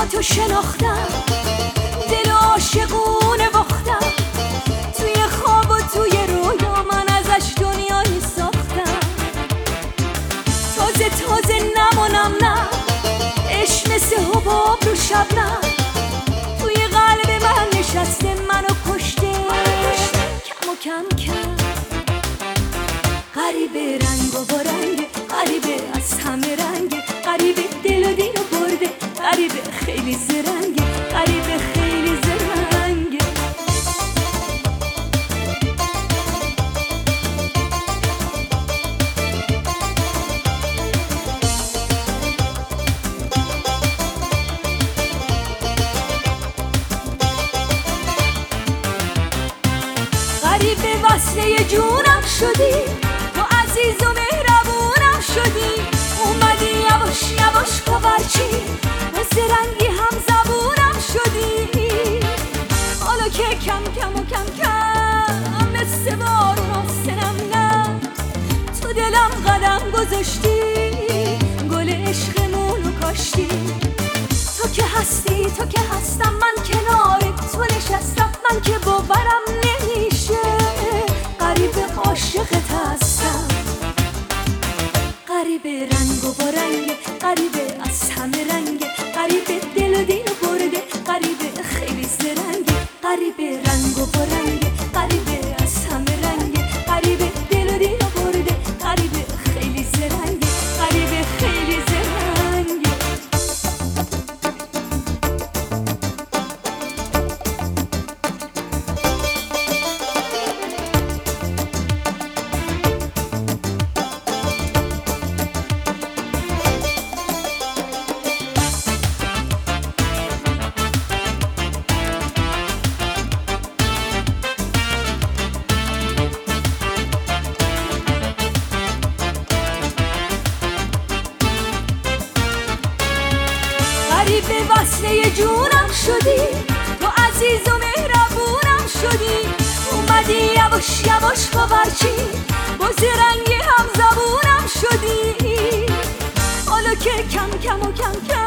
تو شناختم، دل عاشقونه باختم، توی خواب و توی رویا من ازش دنیایی ساختم. تازه تازه نمونم نه، عشق مثل حباب رو شبنم، توی قلب من نشسته منو کشته کم و کم کم. غریبه رنگ و با رنگ، غریبه از همه رنگ، غریبه دل و دینو برده، غریبه خیلی زرنگه، غریبه خیلی زرنگه. غریبه وصله جونم شدی، تو عزیز و مهربونم شدی، اومدی یواش یواش پاورچی، مثل رنگی هم زبونم شدی. حالا که کم کم و کم کم مثل بارون آستنم نه، تو دلم قدم گذاشتی، گل عشقمونو کاشتی. تو که هستی تو که هستم، من کنار تو نشستم، من که باورم نمیشه غریبه عاشقت هستم. غریبه رنگ و با رنگ، غریبه از همه رنگ، غریبه دل و دینو برده، غریبه خیلی زرنگه، غریبه رنگ و با رنگ، غریبه از همه رنگ، غریبه دل و دینو برده، غریبه خیلی زرنگه، غریبه خیلی زرنگه. غریبه وصله جونم شدی، تو عزیز و مهربونم شدی، اومدی یواش یواش پاورچی، با زرنگی هم زبونم شدی. حالا که کم کم و کم کم